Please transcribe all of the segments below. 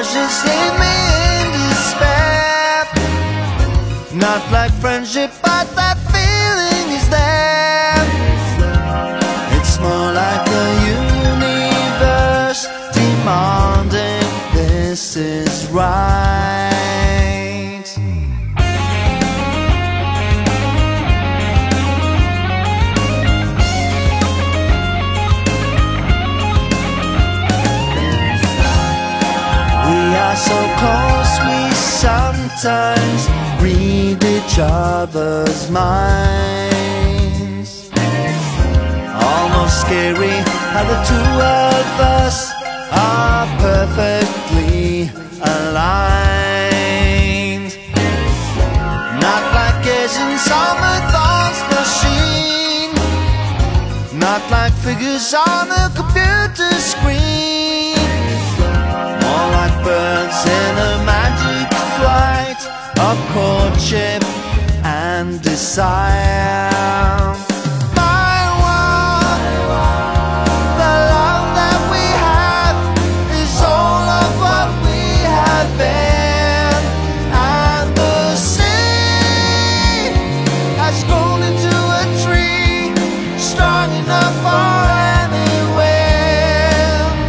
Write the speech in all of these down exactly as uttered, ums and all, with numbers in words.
just leave me in despair. Not like friendship, but that feeling is there. It's more like the universe demanding this is right. We are so close, we sometimes read each other's minds. Almost scary how the two of us are perfectly aligned. Not like agents on the thoughts machine, not like figures on a computer screen. More like birds in a magic flight of courtship and desire. My one, the love that we have is all of what we have been. And the sea has grown into a tree strong enough for any wind.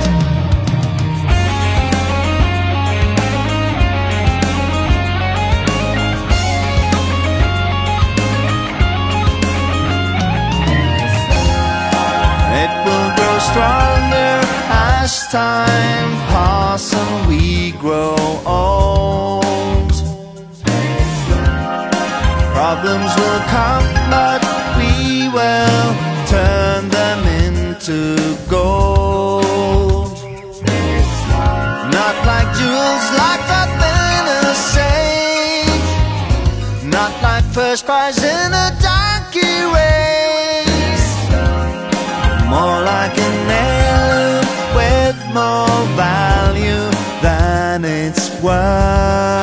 It will grow stronger as time passes and we grow old. Problems will come, but we will turn them into gold. Not like jewels locked up in a safe, not like first prize in a donkey race. More like an heirloom with more value than it's worth.